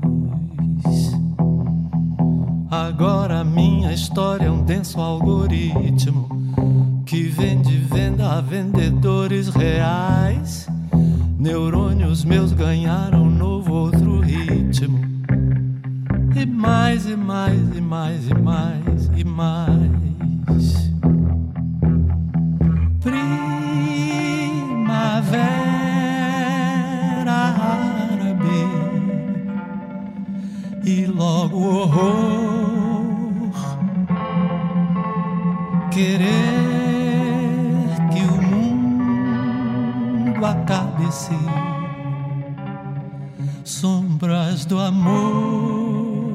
Agora minha história é um denso algoritmo que vende venda a vendedores reais. Neurônios meus ganharam novo outro ritmo. E mais, e mais, e mais, e mais, e mais. Primavera árabe e logo horror. Querer que o mundo acabe-se. Sombras do amor.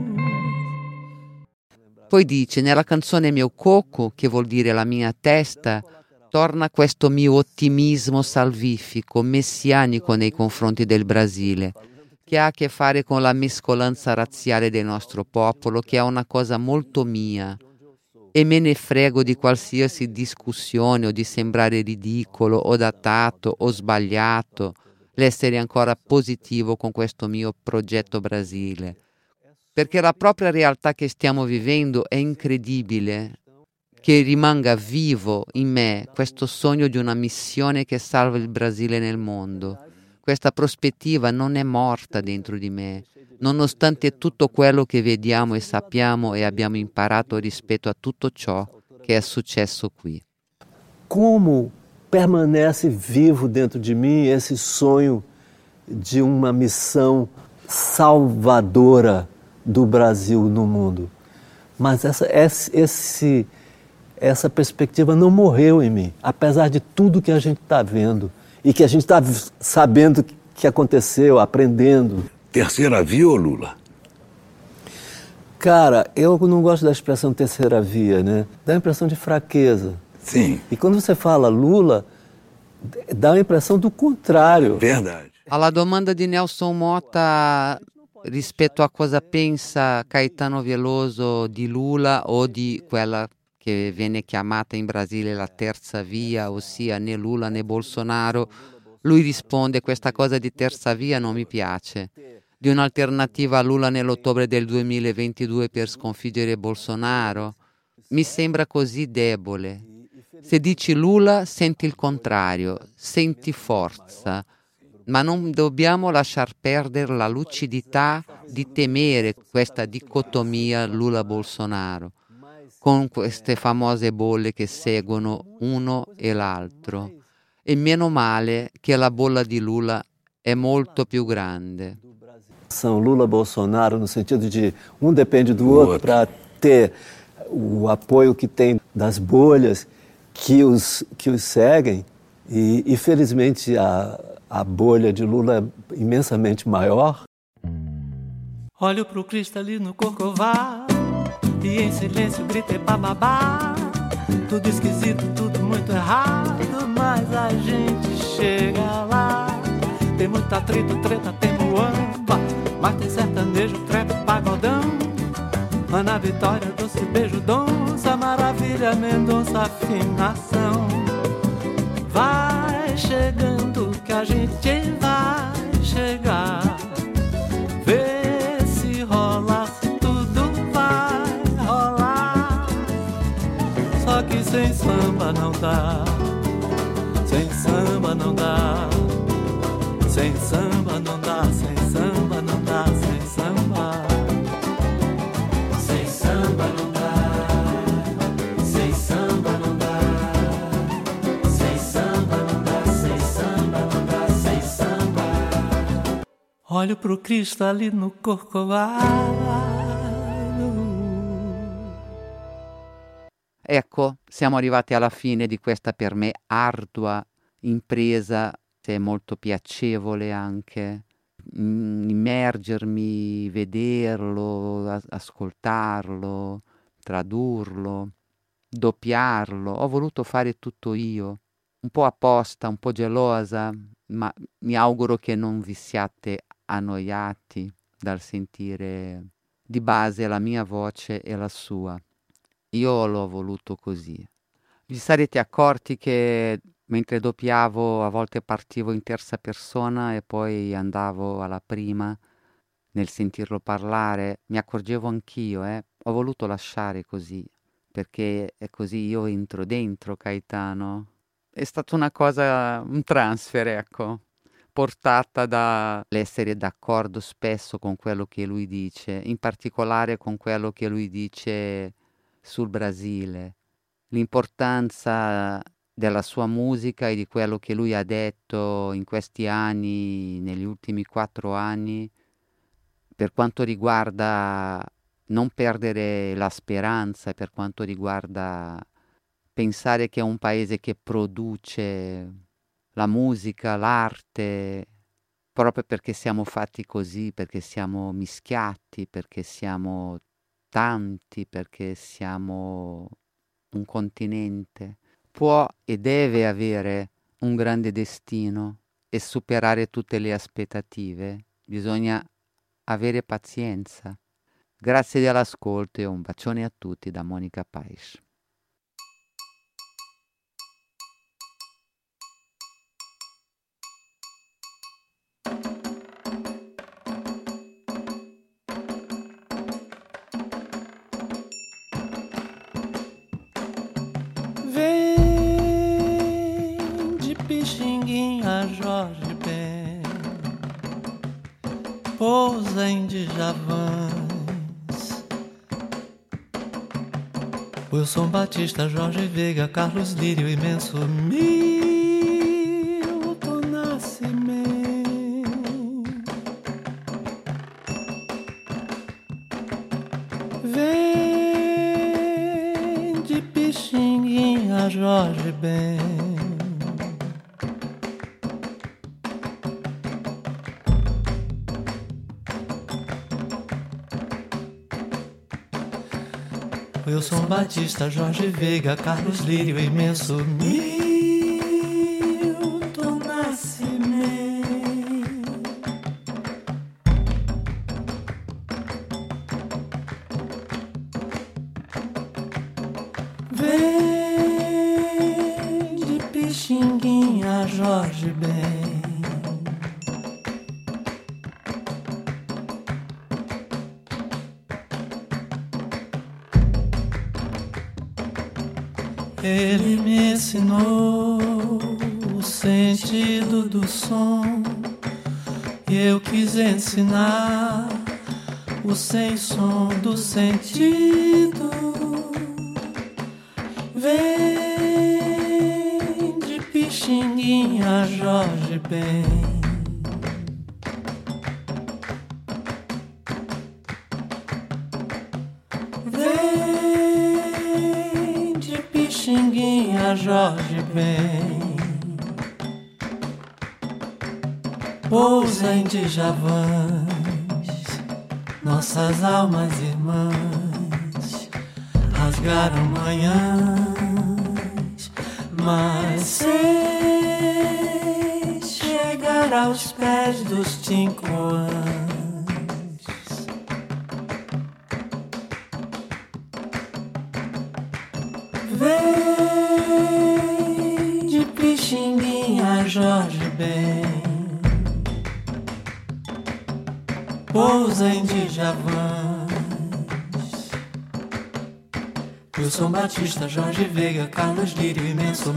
Poi dice, nella canzone Mio Coco, che vuol dire la mia testa, torna questo mio ottimismo salvifico, messianico nei confronti del Brasile, che ha a che fare con la mescolanza razziale del nostro popolo, che è una cosa molto mia. E me ne frego di qualsiasi discussione o di sembrare ridicolo o datato o sbagliato, l'essere ancora positivo con questo mio progetto Brasile. Perché la propria realtà che stiamo vivendo è incredibile, che rimanga vivo in me questo sogno di una missione che salva il Brasile nel mondo. Questa prospettiva non è morta dentro di me, nonostante tutto quello che vediamo e sappiamo e abbiamo imparato rispetto a tutto ciò che è successo qui. Como permanece vivo dentro de mim esse sonho de uma missão salvadora do Brasil no mundo. Mas essa, esse, essa perspectiva não morreu em mim, apesar de tudo que a gente está vendo e que a gente está sabendo que aconteceu, aprendendo. Terceira via ou Lula? Cara, eu não gosto da expressão terceira via, né? Dá a impressão de fraqueza. Sim. E quando você fala Lula, dá a impressão do contrário. Verdade. Alla domanda di Nelson Motta rispetto a cosa pensa Caetano Veloso di Lula o di quella che viene chiamata in Brasile la terza via, ossia né Lula né Bolsonaro, lui risponde: questa cosa di terza via non mi piace. Di un'alternativa a Lula nell'ottobre del duemilaventidue per sconfiggere Bolsonaro mi sembra così debole. Se dici Lula senti il contrario, senti forza, ma non dobbiamo lasciar perdere la lucidità di temere questa dicotomia Lula-Bolsonaro, con queste famose bolle che seguono uno e l'altro. E meno male che la bolla di Lula è molto più grande. São Lula-Bolsonaro no sentido de um depende do outro para ter o apoio que tem das bolhas que os, que os seguem e, e felizmente a, a bolha de Lula é imensamente maior. Olho pro cristalino Corcovado e em silêncio gritei bababá. Tudo esquisito, tudo muito errado, mas a gente chega lá. Tem muito atrito, treta, tem muamba, mas tem sertanejo, trap, pagodão. Ana Vitória, doce beijo, donça, maravilha, Mendonça, afinação. Vai chegando que a gente vai chegar. Vê se rola, se tudo vai rolar. Só que sem samba não dá, sem samba não dá, sem samba não dá, sem samba não dá, sem samba. olho pro Cristo ali no Corcovado. Ecco, siamo arrivati alla fine di questa per me ardua impresa, è molto piacevole anche immergermi, vederlo, as- ascoltarlo, tradurlo, doppiarlo. Ho voluto fare tutto io, un po' apposta, un po' gelosa, ma mi auguro che non vi siate annoiati dal sentire di base la mia voce e la sua. Io l'ho voluto così. Vi sarete accorti che mentre doppiavo a volte partivo in terza persona e poi andavo alla prima nel sentirlo parlare. Mi accorgevo anch'io, eh. Ho voluto lasciare così, perché è così io entro dentro Caetano. È stata una cosa, un transfer, ecco, portata dall'essere d'accordo spesso con quello che lui dice, in particolare con quello che lui dice sul Brasile, l'importanza della sua musica e di quello che lui ha detto in questi anni, negli ultimi quattro anni, per quanto riguarda non perdere la speranza, per quanto riguarda pensare che è un paese che produce la musica, l'arte, proprio perché siamo fatti così, perché siamo mischiati, perché siamo tanti, perché siamo un continente, può e deve avere un grande destino e superare tutte le aspettative. Bisogna avere pazienza. Grazie dell'ascolto e un bacione a tutti da Monica Paes. Jorge Ben pousa em Djavans, Wilson Batista, Jorge Veiga, Carlos Lírio, Imenso Milton Nascimento. Vem de Pixinguinha, Jorge Ben Wilson Batista, Jorge Veiga, Carlos Lírio, Imenso Milton Nascimento. Vem de Pixinguinha, Jorge Ben Ele me ensinou o sentido do som e eu quis ensinar o sem som do sentido. Vem de Pixinguinha, Jorge Ben Pixinguinha, Jorge Ben pousa em Djavans, nossas almas irmãs rasgaram manhãs, mas sem chegar aos pés dos Tincoãs. Vem de Pixinguinha, Jorge Ben pousa em Djavans, Wilson Batista, Jorge Veiga, Carlos Lírio, Imenso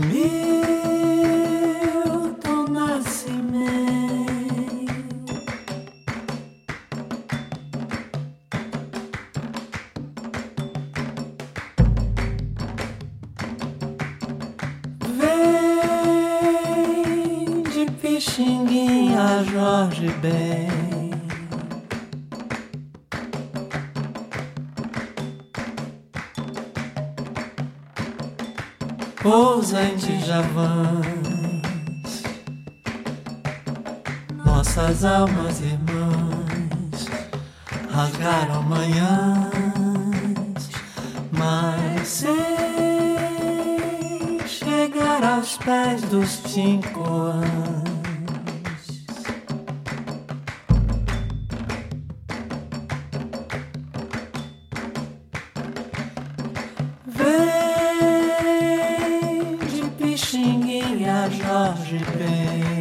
Milton Nascimento. Vem de Pixinguinha, Jorge Ben pousa em Djavans. Nossas almas irmãs rasgaram manhãs, mas sem chegar aos pés dos cinco anos. Vem de Pixinguinha, Jorge Ben.